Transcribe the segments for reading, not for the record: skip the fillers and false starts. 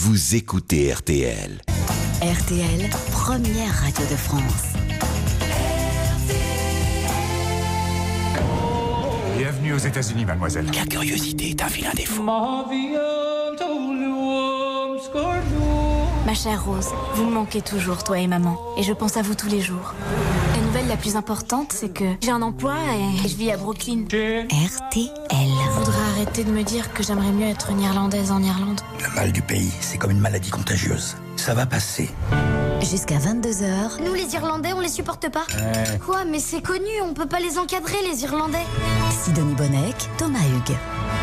vous écoutez RTL. RTL, première radio de France. Bienvenue aux États-Unis, mademoiselle. La curiosité est un vilain défaut. Ma chère Rose, vous me manquez toujours, toi et maman. Et je pense à vous tous les jours. La nouvelle la plus importante, c'est que j'ai un emploi et je vis à Brooklyn. RTL. Je voudrais arrêter de me dire que j'aimerais mieux être une Irlandaise en Irlande. Le mal du pays, c'est comme une maladie contagieuse. Ça va passer. Jusqu'à 22h. Nous les Irlandais, on les supporte pas. Quoi, mais c'est connu, on peut pas les encadrer les Irlandais. Sidonie Bonnec, Thomas Hugues.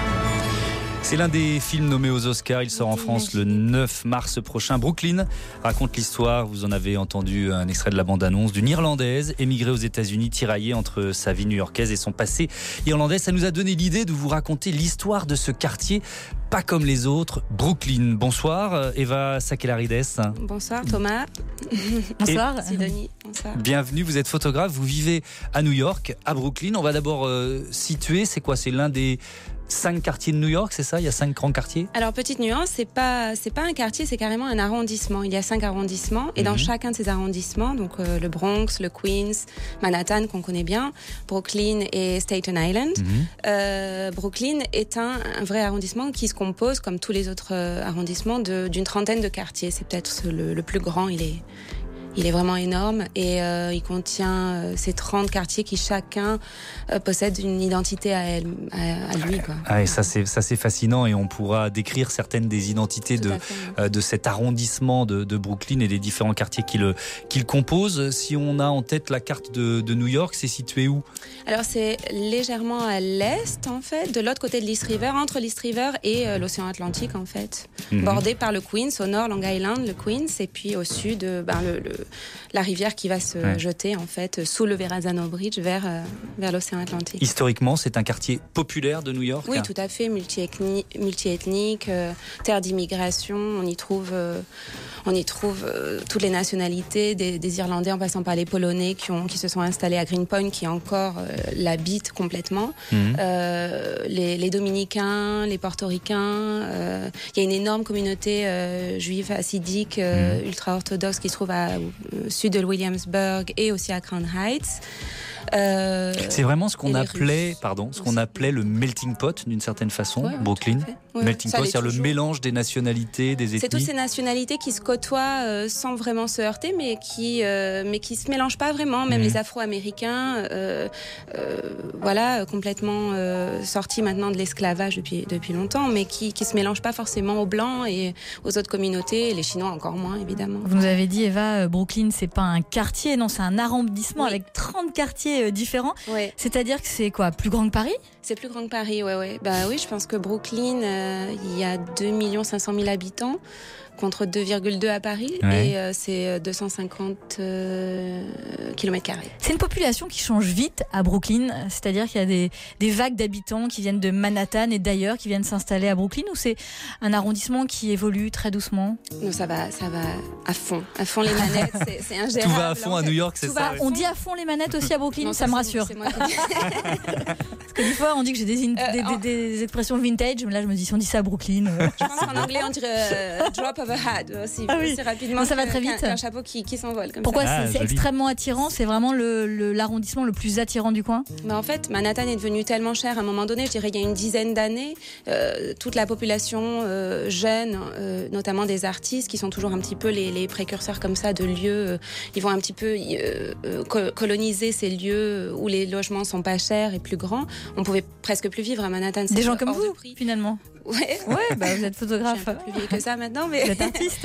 C'est l'un des films nommés aux Oscars. Il sort en France le 9 mars prochain. Brooklyn raconte l'histoire, vous en avez entendu un extrait de la bande-annonce, d'une Irlandaise émigrée aux États-Unis, tiraillée entre sa vie new-yorkaise et son passé irlandais. Ça nous a donné l'idée de vous raconter l'histoire de ce quartier, pas comme les autres, Brooklyn. Bonsoir, Eva Sakellarides. Bonsoir, Thomas. Bonsoir. Sidonie, bonsoir. Bienvenue, vous êtes photographe, vous vivez à New York, à Brooklyn. On va d'abord situer, c'est quoi ? C'est l'un des 5 quartiers de New York, c'est ça ? Il y a 5 grands quartiers ? Alors, petite nuance, c'est pas un quartier, c'est carrément un arrondissement. Il y a 5 arrondissements et dans chacun de ces arrondissements, donc le Bronx, le Queens, Manhattan qu'on connaît bien, Brooklyn et Staten Island. Brooklyn est un vrai arrondissement qui se compose, comme tous les autres arrondissements, d'une trentaine de quartiers. C'est peut-être le plus grand, il est vraiment énorme et il contient ces 30 quartiers qui chacun possède une identité à lui, quoi. Ah, et ça c'est fascinant et on pourra décrire certaines des identités de cet arrondissement de Brooklyn et des différents quartiers qui le composent. Si on a en tête la carte de New York, c'est situé où ? Alors c'est légèrement à l'est en fait, de l'autre côté de l'East River, entre l'East River et l'océan Atlantique en fait, bordé par le Queens, au nord Long Island, le Queens, et puis au sud la rivière qui va se jeter en fait sous le Verrazano Bridge vers l'océan Atlantique. Historiquement, c'est un quartier populaire de New York ? Oui, tout à fait, multiethnique, terre d'immigration. On y trouve toutes les nationalités, des Irlandais en passant par les Polonais qui se sont installés à Greenpoint, qui encore l'habitent complètement. Les Dominicains, les Portoricains. Il y a une énorme communauté juive hassidique ultra-orthodoxe qui se trouve au sud de Williamsburg et aussi à Crown Heights. C'est vraiment ce qu'on appelait le melting pot d'une certaine façon, Brooklyn. Melting pot, c'est-à-dire le mélange des nationalités, des ethnies. C'est toutes ces nationalités qui se côtoient sans vraiment se heurter, mais qui se mélangent pas vraiment. Même les Afro-Américains, complètement sortis maintenant de l'esclavage depuis longtemps, mais qui se mélangent pas forcément aux Blancs et aux autres communautés, et les Chinois encore moins évidemment. Vous nous avez dit, Eva, Brooklyn, c'est pas un quartier, non, c'est un arrondissement avec 30 quartiers différents. Ouais. C'est-à-dire que c'est quoi, plus grand que Paris ? C'est plus grand que Paris, ouais. Bah oui, je pense que Brooklyn, il y a 2 500 000 habitants contre 2,2 à Paris et c'est 250 km². C'est une population qui change vite à Brooklyn, c'est-à-dire qu'il y a des vagues d'habitants qui viennent de Manhattan et d'ailleurs qui viennent s'installer à Brooklyn, ou c'est un arrondissement qui évolue très doucement ? Non, ça va à fond les manettes, c'est ingérable. Tout va à fond à New York, c'est ça ? On dit à fond les manettes aussi à Brooklyn, non, ça me rassure. C'est moi qui dis. Parce que des fois on dit que j'ai des expressions vintage, mais là je me dis si on dit ça à Brooklyn. Je pense qu'en anglais on dirait drop of a hat aussi rapidement. Non, ça va très vite. Un chapeau qui s'envole comme Pourquoi ça. c'est extrêmement attirant ? C'est vraiment l'arrondissement le plus attirant du coin ? En fait, Manhattan est devenu tellement cher à un moment donné, je dirais il y a une dizaine d'années, toute la population jeune, notamment des artistes qui sont toujours un petit peu les précurseurs comme ça de lieux, ils vont un petit peu coloniser ces lieux où les logements sont pas chers et plus grands. On pouvait presque plus vivre à Manhattan. Des gens comme vous, finalement. Ouais, vous êtes photographe. Je suis un peu plus vieille que ça maintenant, mais vous êtes artiste.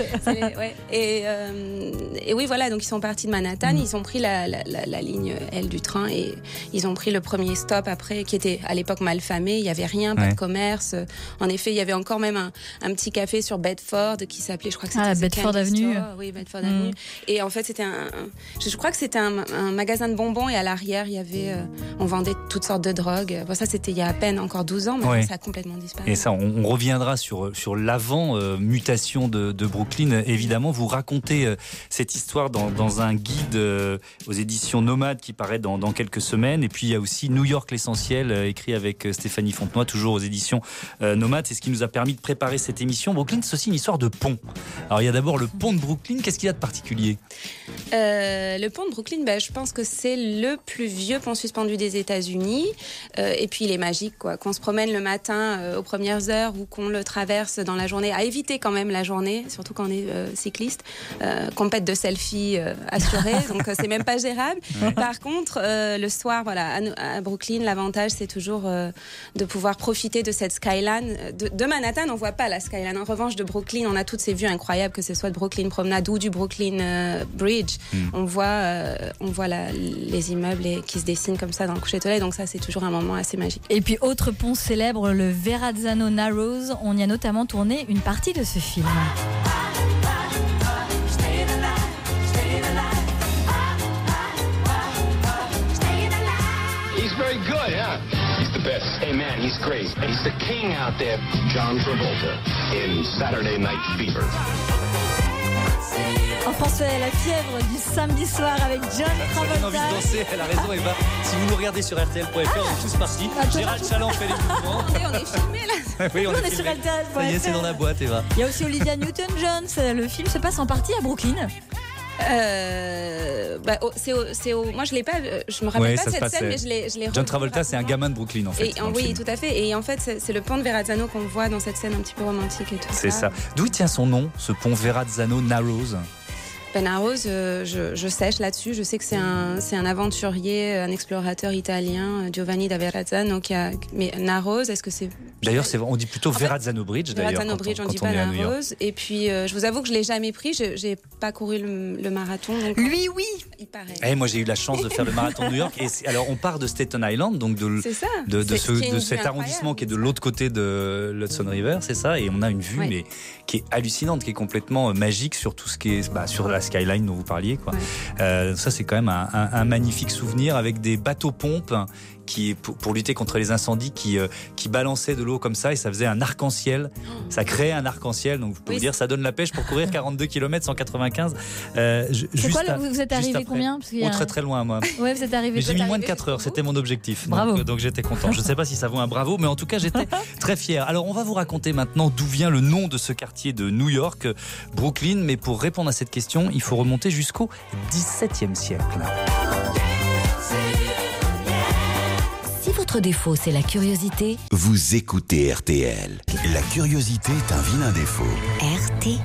Et oui, voilà, donc ils sont partis de Manhattan, ils ont pris la ligne L du train et ils ont pris le premier stop après, qui était à l'époque mal famé. Il y avait rien, pas de commerce. En effet, il y avait encore même un petit café sur Bedford qui s'appelait, je crois que c'était Bedford Avenue. Oui, Bedford Avenue. Et en fait, c'était je crois que c'était un magasin de bonbons et à l'arrière, il y avait, on vendait toutes sortes de drogues. Bon, ça c'était il y a à peine encore 12 ans, mais ça a complètement disparu. Et ça, on reviendra sur l'avant-mutation de Brooklyn. Évidemment, vous racontez cette histoire dans un guide aux éditions Nomade qui paraît dans quelques semaines. Et puis, il y a aussi New York l'essentiel, écrit avec Stéphanie Fontenoy, toujours aux éditions Nomade. C'est ce qui nous a permis de préparer cette émission. Brooklyn, c'est aussi une histoire de pont. Alors, il y a d'abord le pont de Brooklyn. Qu'est-ce qu'il y a de particulier ? Le pont de Brooklyn, je pense que c'est le plus vieux pont suspendu des États-Unis. Et puis, il est magique, quoi. Qu'on se promène le matin aux premières heures ou qu'on le traverse dans la journée, à éviter quand même la journée, surtout quand on est cycliste. Compète de selfies assurée, donc c'est même pas gérable. Par contre, le soir, à Brooklyn, l'avantage, c'est toujours de pouvoir profiter de cette skyline. De Manhattan, on voit pas la skyline. En revanche, de Brooklyn, on a toutes ces vues incroyables, que ce soit de Brooklyn Promenade ou du Brooklyn Bridge. On voit les immeubles qui se dessinent comme ça dans le coucher de soleil, donc ça, c'est toujours un moment assez magique. Et puis, autre pont célèbre, le Verrazzano Narrows. On y a notamment tourné une partie de ce film. He's very good, yeah. He's the best. Hey man, he's great. He's the king out there. John Travolta in Saturday Night Fever. En français, la fièvre du samedi soir avec John Travolta. Elle a envie de danser, elle a raison Eva. Si vous nous regardez sur RTL.fr, on est tous partis. Gérald Chaland fait les mouvements. On est filmés là. Oui, on est sur RTL.fr. Ça y est, c'est dans la boîte Eva. Il y a aussi Olivia Newton-John. Le film se passe en partie à Brooklyn. Moi je l'ai pas, je me rappelle pas cette scène, mais je l'ai. John Travolta, c'est un gamin de Brooklyn en fait. Oui, tout à fait. Et en fait, c'est le pont de Verrazzano qu'on voit dans cette scène un petit peu romantique et tout. C'est ça. D'où tient son nom, ce pont Verrazzano Narrows? Narrows, je sèche là-dessus. Je sais que c'est un aventurier, un explorateur italien, Giovanni da Verrazzano, mais Narrows, est-ce que c'est... D'ailleurs, on dit plutôt Verrazzano Bridge. Verrazzano Bridge, on dit pas Narrows. Et puis, je vous avoue que je l'ai jamais pris. J'ai pas couru le marathon. Donc, lui, oui. Il paraît. Moi, j'ai eu la chance de faire le marathon de New York. Et alors, on part de Staten Island, donc de cet arrondissement qui est de l'autre côté de l'Hudson River, c'est ça. Et on a une vue, mais qui est hallucinante, qui est complètement magique sur tout ce qui est sur la skyline dont vous parliez, quoi. Ça, c'est quand même un magnifique souvenir avec des bateaux-pompes qui, pour lutter contre les incendies, qui balançaient de l'eau comme ça, et ça faisait un arc-en-ciel. Ça créait un arc-en-ciel, donc vous pouvez dire ça donne la pêche pour courir 42 km 195. C'est quoi, vous êtes arrivé combien? Très très loin, moi. Ouais, vous êtes arrivé. J'ai mis moins de 4 heures, c'était mon objectif. Bravo. Donc j'étais content. Je ne sais pas si ça vaut un bravo, mais en tout cas j'étais très fier. Alors on va vous raconter maintenant d'où vient le nom de ce quartier de New York, Brooklyn. Mais pour répondre à cette question, il faut remonter jusqu'au XVIIe siècle. Si votre défaut, c'est la curiosité, vous écoutez RTL. La curiosité est un vilain défaut. RTL.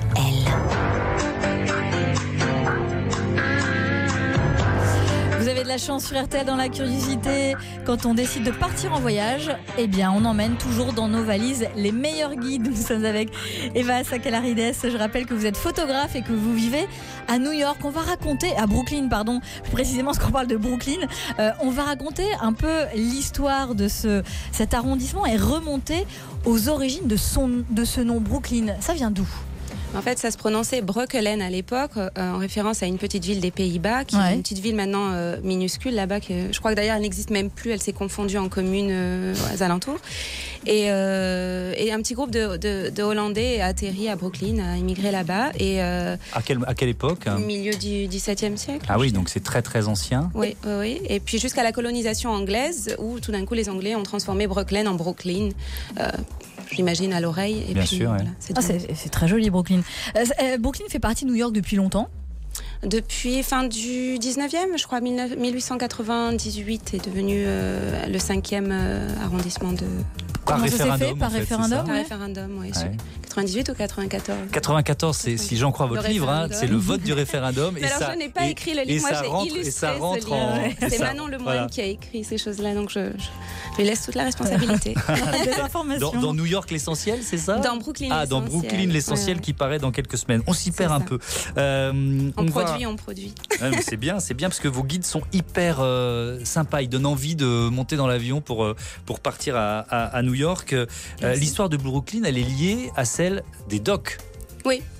Vous avez de la chance sur RTL dans la curiosité. Quand on décide de partir en voyage, eh bien, on emmène toujours dans nos valises les meilleurs guides. Nous sommes avec Eva Sakalarides. Je rappelle que vous êtes photographe et que vous vivez à New York. On va raconter, à Brooklyn, pardon, plus précisément parce qu'on parle de Brooklyn. On va raconter un peu l'histoire de cet arrondissement et remonter aux origines de ce nom Brooklyn. Ça vient d'où ? En fait, ça se prononçait Breukelen à l'époque, en référence à une petite ville des Pays-Bas, qui est une petite ville maintenant minuscule là-bas. Je crois que d'ailleurs, elle n'existe même plus. Elle s'est confondue en communes aux alentours. Et un petit groupe de Hollandais a atterri à Brooklyn, a immigré là-bas. Et à quelle époque ? Au milieu du XVIIe siècle. Ah oui, donc c'est très très ancien. Oui. Et puis jusqu'à la colonisation anglaise, où tout d'un coup les Anglais ont transformé Breukelen en Brooklyn. J'imagine à l'oreille. Et bien puis, sûr. Voilà, c'est très joli, Brooklyn. Brooklyn fait partie de New York depuis longtemps. Depuis fin du 19e, je crois, 1898 est devenu le 5e arrondissement de... Comment ça s'est fait ? Par référendum ? Par référendum, oui. 98 ou 94 ? 94, c'est, si j'en crois votre livre, c'est le vote du référendum. Mais alors, je n'ai pas écrit le livre, moi j'ai illustré ce livre. C'est Manon Lemoine qui a écrit ces choses-là, donc je lui laisse toute la responsabilité. Des informations. Dans New York, l'essentiel, c'est ça ? Dans Brooklyn, l'essentiel. Dans Brooklyn, l'essentiel qui paraît dans quelques semaines. On s'y perd un peu. On produit. C'est bien, parce que vos guides sont hyper sympas. Ils donnent envie de monter dans l'avion pour partir à New York. L'histoire de Brooklyn, elle est liée à celle des docks. Oui.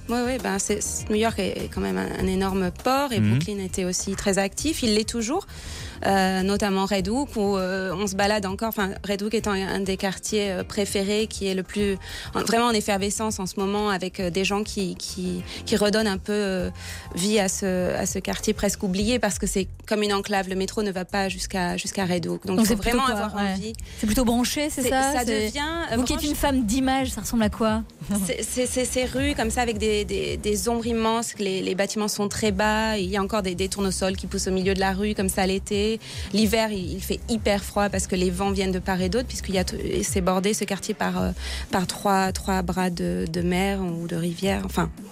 Oui, New York est quand même un énorme port et Brooklyn était aussi très actif. Il l'est toujours. Notamment Red Hook où on se balade encore, Red Hook étant un des quartiers préférés qui est le plus vraiment en effervescence en ce moment avec des gens qui redonnent un peu vie à ce quartier presque oublié parce que c'est comme une enclave, le métro ne va pas jusqu'à Red Hook, donc il faut vraiment avoir envie. C'est plutôt branché, c'est ça? Ça devient vous qui êtes une femme d'image, ça ressemble à quoi? C'est ces rues comme ça avec des ombres immenses, les bâtiments sont très bas, il y a encore des tournesols qui poussent au milieu de la rue comme ça l'été. L'hiver, il fait hyper froid parce que les vents viennent de part et d'autre, c'est bordé ce quartier par trois bras de mer ou de rivière,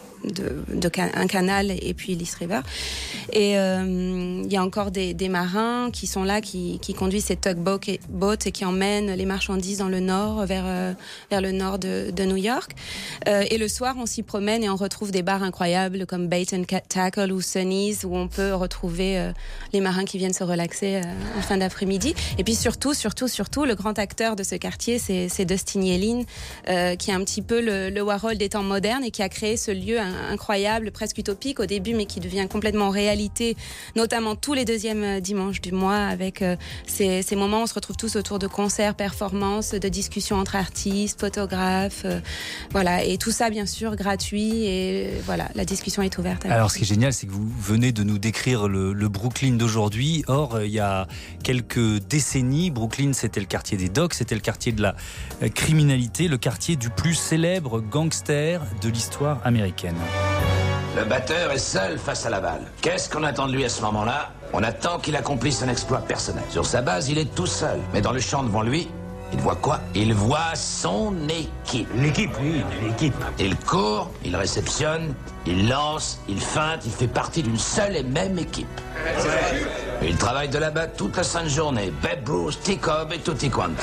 un canal et puis l'East River. Et il y a encore des marins qui sont là, qui conduisent ces tugboats et qui emmènent les marchandises dans le nord, vers le nord de New York. Et le soir, on s'y promène et on retrouve des bars incroyables comme Bait and Tackle ou Sonny's où on peut retrouver les marins qui viennent se relaxer en fin d'après-midi. Et puis surtout, le grand acteur de ce quartier, c'est Dustin Yellin, qui est un petit peu le Warhol des temps modernes et qui a créé ce lieu incroyable, presque utopique au début, mais qui devient complètement réalité, notamment tous les deuxièmes dimanches du mois, avec ces moments où on se retrouve tous autour de concerts, performances, de discussions entre artistes, photographes, voilà, et tout ça bien sûr gratuit, et voilà, la discussion est ouverte. Alors ce qui est génial, c'est que vous venez de nous décrire le Brooklyn d'aujourd'hui. Or, il y a quelques décennies, Brooklyn, c'était le quartier des docks, c'était le quartier de la criminalité, le quartier du plus célèbre gangster de l'histoire américaine. Le batteur est seul face à la balle. Qu'est-ce qu'on attend de lui à ce moment-là? On attend qu'il accomplisse un exploit personnel. Sur sa base, il est tout seul. Mais dans le champ devant lui, il voit quoi? Il voit son équipe. L'équipe, oui, l'équipe. Il court, il réceptionne, il lance, il feinte, il fait partie d'une seule et même équipe. Il travaille de là-bas toute la sainte journée. Babe Ruth, T-Cobb et tutti quanti.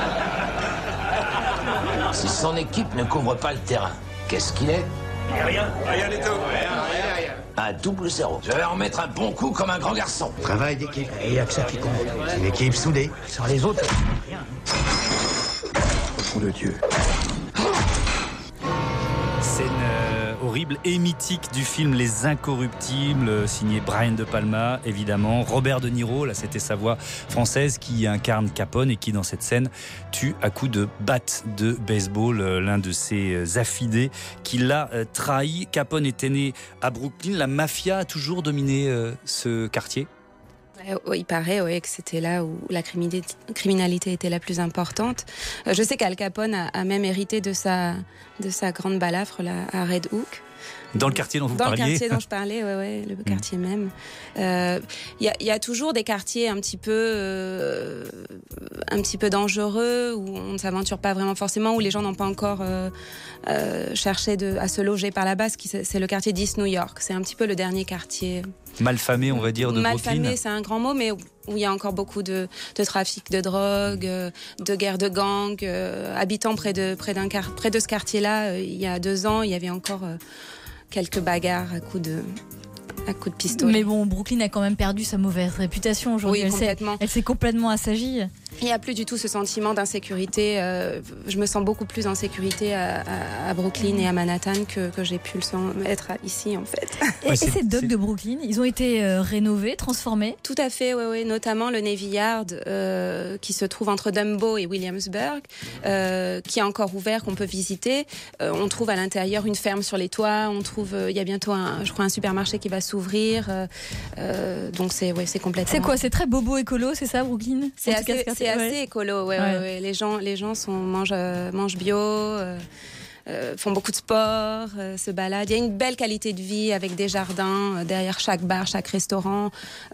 Si son équipe ne couvre pas le terrain, qu'est-ce qu'il est? Rien du tout. Un 0-0. Je vais en mettre un bon coup comme un grand garçon. Travail d'équipe. Et il n'y a que ça qui compte. C'est une équipe soudée. Sans les autres, rien. Au nom de Dieu. Scène horrible et mythique du film Les Incorruptibles, signé Brian De Palma, évidemment. Robert De Niro, là c'était sa voix française, qui incarne Capone et qui dans cette scène tue à coups de batte de baseball l'un de ses affidés qui l'a trahi. Capone était né à Brooklyn. La mafia a toujours dominé ce quartier. Il paraît que c'était là où la criminalité était la plus importante. Je sais qu'Al Capone a même hérité de sa grande balafre là, à Red Hook. Dans le quartier dont vous parliez. Dans le quartier dont je parlais, le quartier même. Il y a toujours des quartiers un petit peu dangereux, où on ne s'aventure pas vraiment forcément, où les gens n'ont pas encore cherché à se loger par là-bas. C'est le quartier d'East New York. C'est un petit peu le dernier quartier. Malfamé, on va dire, de Brooklyn. Malfamé, c'est un grand mot, mais où il y a encore beaucoup de trafic de drogue, de guerre de gang. Habitant près de ce quartier-là, il y a 2 ans, il y avait encore quelques bagarres à coups de pistolet. Mais bon, Brooklyn a quand même perdu sa mauvaise réputation aujourd'hui. Oui, complètement. Elle s'est complètement assagie. Il n'y a plus du tout ce sentiment d'insécurité. Je me sens beaucoup plus en sécurité à Brooklyn et à Manhattan que j'ai pu être ici, en fait. Et ces docks de Brooklyn, ils ont été rénovés, transformés? Tout à fait, oui. Notamment le Navy Yard, qui se trouve entre Dumbo et Williamsburg, qui est encore ouvert, qu'on peut visiter. On trouve à l'intérieur une ferme sur les toits. On trouve, il y a bientôt un supermarché qui va s'ouvrir. Donc c'est complètement... C'est quoi? C'est très bobo écolo, c'est ça, Brooklyn? C'est assez écolo, ouais. Les gens mangent bio, font beaucoup de sport, se baladent. Il y a une belle qualité de vie avec des jardins derrière chaque bar, chaque restaurant.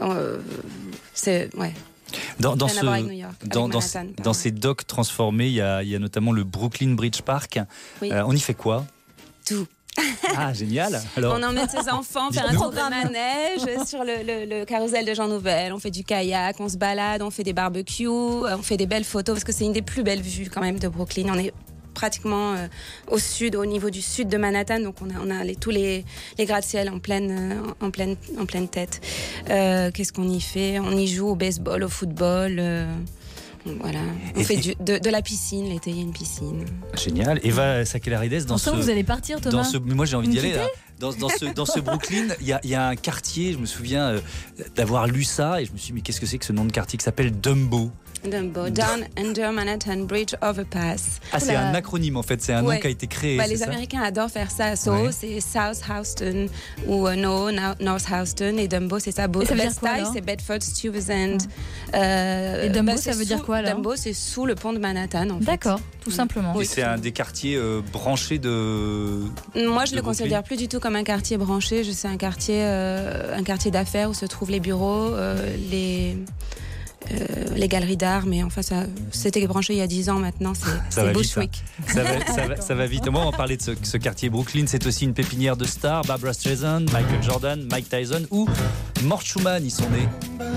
Dans ces docks transformés, il y a notamment le Brooklyn Bridge Park. Oui. On y fait quoi? Tout. Ah, génial. Alors... On emmène ses enfants faire un tour de manège sur le carrousel de Jean Nouvel. On fait du kayak, on se balade, on fait des barbecues, on fait des belles photos parce que c'est une des plus belles vues quand même de Brooklyn. On est pratiquement au sud, au niveau du sud de Manhattan, donc on a tous les gratte-ciel en pleine tête. Qu'est-ce qu'on y fait? On y joue au baseball, au football. Voilà. On fait de la piscine, l'été il y a une piscine. Génial. Eva Sakellarides, vous allez partir, Thomas. Moi j'ai envie d'y aller là. Dans ce Brooklyn, il y a un quartier, je me souviens d'avoir lu ça et je me suis dit mais qu'est-ce que c'est que ce nom de quartier qui s'appelle Dumbo? Down Under Manhattan Bridge Overpass. Ah, c'est un acronyme en fait, c'est un nom qui a été créé. Les Américains adorent faire ça. Soho, c'est South Houston ou North Houston et Dumbo, c'est ça. Bed-Stuy, c'est Bedford Stuyvesant. Et Dumbo, ça veut dire quoi alors? Dumbo, c'est sous le pont de Manhattan. En fait. D'accord, tout simplement. Et c'est un des quartiers branchés de. Moi, je le considère plus du tout comme un quartier branché. C'est un quartier d'affaires où se trouvent les bureaux, les galeries d'art, mais enfin c'était branché il y a 10 ans maintenant, c'est Bushwick. Ça va vite. Moi, on va parler de ce quartier Brooklyn, c'est aussi une pépinière de stars, Barbra Streisand, Michael Jordan, Mike Tyson ou Mort Schumann, ils sont nés.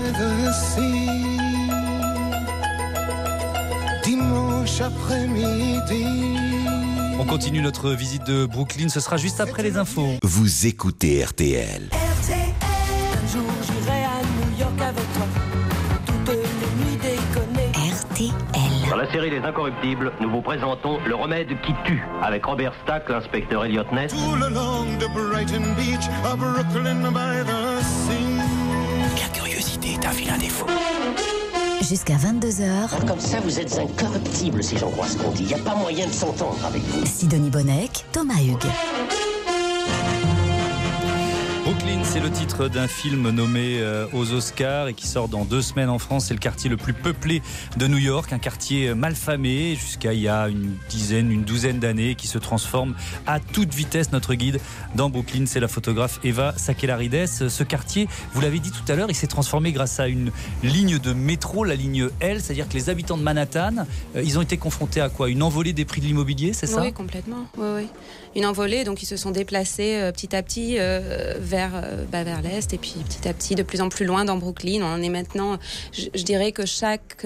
Dimanche après-midi. On continue notre visite de Brooklyn, ce sera juste après les infos. Vous écoutez RTL. Un jour j'irai à New York avec toi. RTL. Dans la série Les Incorruptibles, nous vous présentons Le Remède qui tue, avec Robert Stack, l'inspecteur Elliot Ness. Tout le long de Brighton Beach, à Brooklyn by the sea. La curiosité est un vilain défaut. Jusqu'à 22h. Comme ça, vous êtes incorruptible, si j'en crois ce qu'on dit. Il n'y a pas moyen de s'entendre avec vous. Sidonie Bonnec, Thomas Hugues. Brooklyn, c'est le titre d'un film nommé aux Oscars et qui sort dans 2 semaines en France. C'est le quartier le plus peuplé de New York, un quartier malfamé jusqu'à il y a une douzaine d'années qui se transforme à toute vitesse. Notre guide dans Brooklyn, c'est la photographe Eva Sakellarides. Ce quartier, vous l'avez dit tout à l'heure, il s'est transformé grâce à une ligne de métro, la ligne L, c'est-à-dire que les habitants de Manhattan, ils ont été confrontés à quoi? Une envolée des prix de l'immobilier, c'est ça? Oui, complètement. Oui. Une envolée, donc ils se sont déplacés petit à petit vers l'est et puis petit à petit de plus en plus loin dans Brooklyn. On en est maintenant, je dirais que chaque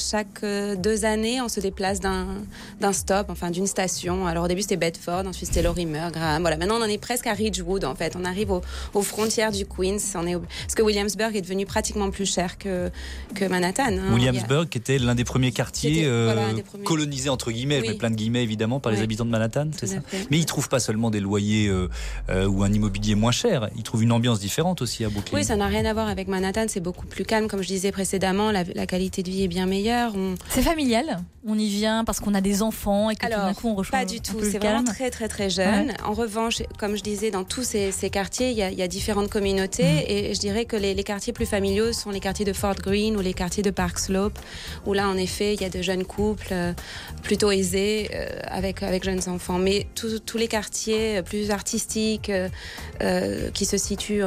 2 années on se déplace d'un stop, enfin d'une station. Alors au début c'était Bedford, ensuite c'était Lorimer, Graham. Voilà, maintenant on en est presque à Ridgewood en fait. On arrive aux frontières du Queens. Parce que Williamsburg est devenu pratiquement plus cher que Manhattan. Williamsburg qui était l'un des premiers quartiers colonisés entre guillemets, je mets plein de guillemets évidemment par les habitants de Manhattan, c'est ça. Mais ils trouvent pas seulement des loyers ou un immobilier moins cher, ils trouvent une ambiance différente aussi à Brooklyn. Oui, ça n'a rien à voir avec Manhattan, c'est beaucoup plus calme. Comme je disais précédemment, la qualité de vie est bien meilleure. C'est familial, on y vient parce qu'on a des enfants et que tout d'un coup on rejoint. Pas du tout, c'est vraiment très très très jeune. Ouais. En revanche, comme je disais, dans tous ces quartiers, il y a différentes communautés et je dirais que les quartiers plus familiaux sont les quartiers de Fort Greene ou les quartiers de Park Slope, où là en effet il y a de jeunes couples plutôt aisés avec jeunes enfants. Mais tous les quartiers plus artistiques qui se situent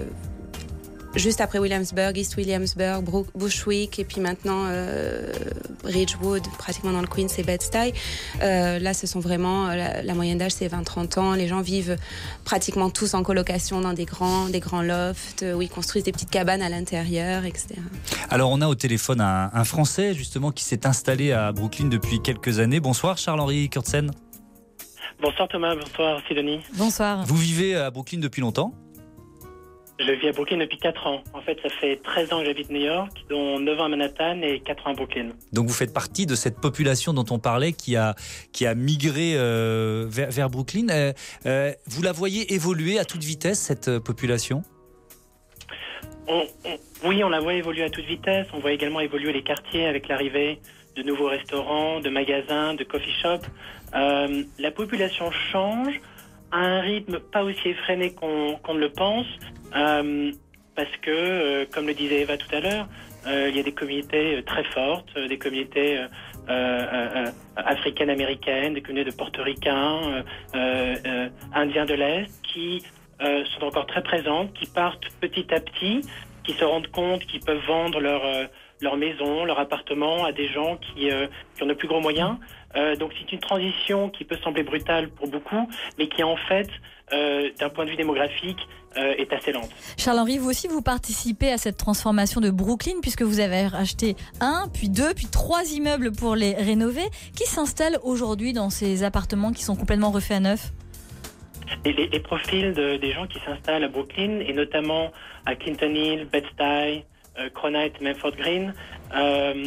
juste après Williamsburg, East Williamsburg, Bushwick et puis maintenant Ridgewood, pratiquement dans le Queens, c'est Bed-Stuy. Là, ce sont vraiment la moyenne d'âge, c'est 20-30 ans. Les gens vivent pratiquement tous en colocation dans des grands lofts où ils construisent des petites cabanes à l'intérieur, etc. Alors, on a au téléphone un Français justement qui s'est installé à Brooklyn depuis quelques années. Bonsoir, Charles-Henri Kurtzen. Bonsoir Thomas, bonsoir Sidonie. Bonsoir. Vous vivez à Brooklyn depuis longtemps ? Je vis à Brooklyn depuis 4 ans. En fait, ça fait 13 ans que j'habite New York, dont 9 ans à Manhattan et 4 ans à Brooklyn. Donc vous faites partie de cette population dont on parlait qui a migré vers Brooklyn. Vous la voyez évoluer à toute vitesse, cette population ? Oui, on la voit évoluer à toute vitesse. On voit également évoluer les quartiers avec l'arrivée de nouveaux restaurants, de magasins, de coffee shops. La population change à un rythme pas aussi effréné qu'on ne le pense, parce que, comme le disait Eva tout à l'heure, il y a des communautés très fortes, des communautés africaines-américaines, des communautés de portoricains, indiens de l'Est, qui sont encore très présentes, qui partent petit à petit, qui se rendent compte qu'ils peuvent vendre leur maison, leur appartement à des gens qui ont de plus gros moyens. Donc c'est une transition qui peut sembler brutale pour beaucoup, mais qui en fait, d'un point de vue démographique, est assez lente. Charles-Henri, vous aussi vous participez à cette transformation de Brooklyn puisque vous avez acheté 1, puis 2, puis 3 immeubles pour les rénover. Qui s'installe aujourd'hui dans ces appartements qui sont complètement refaits à neuf ? Les profils des gens qui s'installent à Brooklyn, et notamment à Clinton Hill, Bed-Stuy, Cronulla, Memphis Green,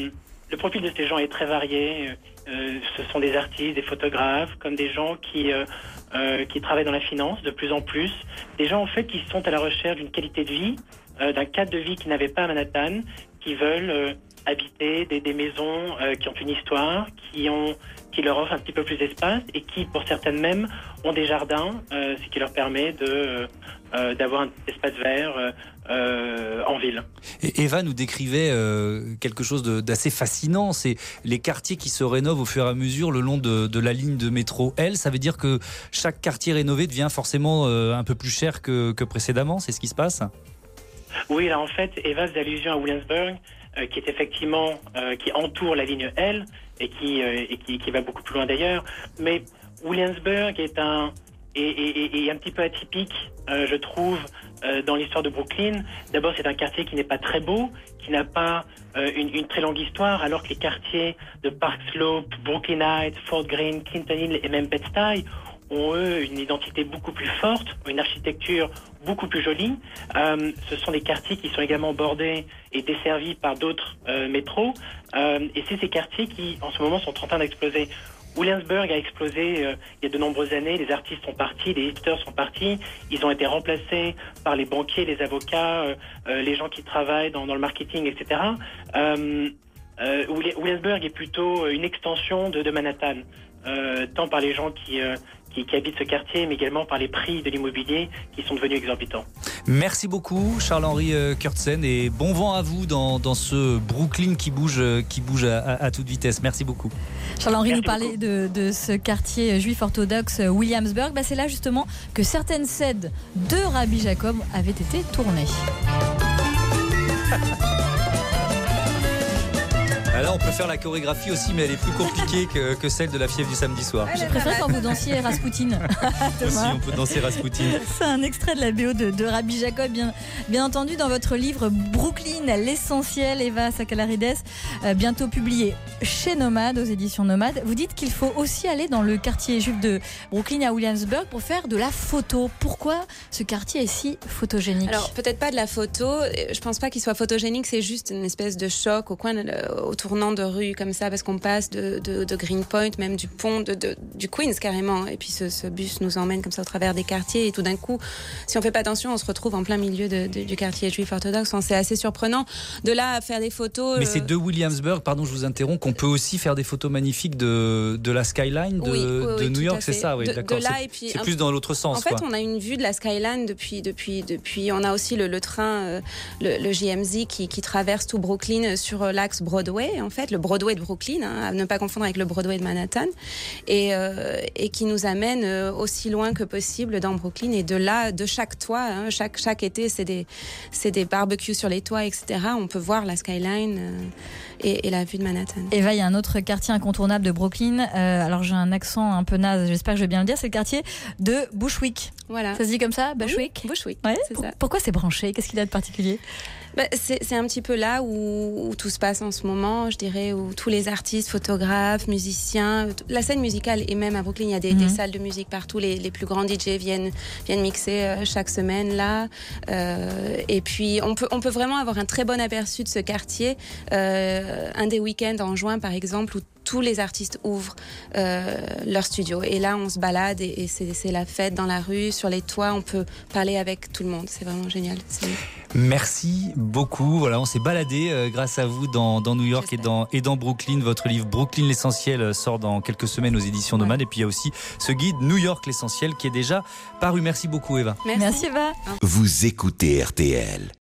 le profil de ces gens est très varié. Ce sont des artistes, des photographes, comme des gens qui travaillent dans la finance de plus en plus. Des gens en fait qui sont à la recherche d'une qualité de vie, d'un cadre de vie qu'ils n'avaient pas à Manhattan, qui veulent habiter des maisons qui ont une histoire, qui leur offrent un petit peu plus d'espace et qui, pour certaines même, ont des jardins, ce qui leur permet d'avoir un espace vert en ville. Et Eva nous décrivait quelque chose d'assez fascinant, c'est les quartiers qui se rénovent au fur et à mesure le long de la ligne de métro L. Ça veut dire que chaque quartier rénové devient forcément un peu plus cher que précédemment, c'est ce qui se passe ? Oui, là en fait, Eva faisait allusion à Williamsburg, qui est effectivement qui entoure la ligne L et qui va beaucoup plus loin d'ailleurs. Mais Williamsburg est un petit peu atypique, je trouve, dans l'histoire de Brooklyn. D'abord, c'est un quartier qui n'est pas très beau, qui n'a pas une très longue histoire, alors que les quartiers de Park Slope, Brooklyn Heights, Fort Greene, Clinton Hill et même Bed-Stuy ont, eux, une identité beaucoup plus forte, une architecture beaucoup plus jolie. Ce sont des quartiers qui sont également bordés et desservis par d'autres métros. Et c'est ces quartiers qui, en ce moment, sont en train d'exploser. Williamsburg a explosé il y a de nombreuses années. Les artistes sont partis, les hipsters sont partis. Ils ont été remplacés par les banquiers, les avocats, les gens qui travaillent dans le marketing, etc. Williamsburg est plutôt une extension de Manhattan, tant par les gens qui habitent ce quartier, mais également par les prix de l'immobilier qui sont devenus exorbitants. Merci beaucoup Charles-Henri Kurtzen et bon vent à vous dans ce Brooklyn qui bouge à toute vitesse. Merci beaucoup. Charles-Henri nous parlait de ce quartier juif orthodoxe Williamsburg. C'est là justement que certaines scènes de Rabbi Jacob avaient été tournées. Là, on peut faire la chorégraphie aussi, mais elle est plus compliquée que celle de la fièvre du samedi soir. Je préfère quand vous dansiez Rasputin. Aussi, on peut danser Rasputin. C'est un extrait de la BO de Rabbi Jacob, bien entendu, dans votre livre Brooklyn, l'essentiel, Eva Sakalarides, bientôt publié chez Nomade, aux éditions Nomade. Vous dites qu'il faut aussi aller dans le quartier juif de Brooklyn à Williamsburg pour faire de la photo. Pourquoi ce quartier est si photogénique ? Alors, peut-être pas de la photo. Je pense pas qu'il soit photogénique, c'est juste une espèce de choc au tournant de rue comme ça, parce qu'on passe de Greenpoint, même du pont du Queens carrément, et puis ce bus nous emmène comme ça au travers des quartiers, et tout d'un coup, si on fait pas attention, on se retrouve en plein milieu du quartier juif orthodoxe. C'est assez surprenant. De là à faire des photos... Mais c'est de Williamsburg, pardon, je vous interromps, qu'on peut aussi faire des photos magnifiques de la skyline de New York, c'est ça, oui, d'accord. C'est plus dans l'autre sens. En fait, on a une vue de la skyline depuis on a aussi le train, le JMZ qui traverse tout Brooklyn sur l'axe Broadway, en fait, le Broadway de Brooklyn, à ne pas confondre avec le Broadway de Manhattan, et qui nous amène aussi loin que possible dans Brooklyn. Et de là, de chaque toit, chaque été, c'est des barbecues sur les toits, etc. On peut voir la skyline et la vue de Manhattan. Eva, il y a un autre quartier incontournable de Brooklyn. Alors j'ai un accent un peu naze, j'espère que je vais bien le dire. C'est le quartier de Bushwick. Voilà. Ça se dit comme ça, Bushwick. Oui, Bushwick. Ouais. C'est ça. Pourquoi c'est branché ? Qu'est-ce qu'il y a de particulier ? C'est un petit peu là où tout se passe en ce moment, je dirais, où tous les artistes, photographes, musiciens, la scène musicale, et même à Brooklyn, il y a des salles de musique partout. Les plus grands DJ viennent mixer chaque semaine là. Et puis, on peut vraiment avoir un très bon aperçu de ce quartier. Un des week-ends en juin, par exemple, où tous les artistes ouvrent leur studio. Et là, on se balade et c'est la fête dans la rue, sur les toits. On peut parler avec tout le monde. C'est vraiment génial. Merci beaucoup. Voilà, on s'est baladé grâce à vous dans New York et dans Brooklyn. Votre livre Brooklyn l'essentiel sort dans quelques semaines aux éditions Nomade. Et puis il y a aussi ce guide New York l'essentiel qui est déjà paru. Merci beaucoup Eva. Merci Eva. Vous écoutez RTL.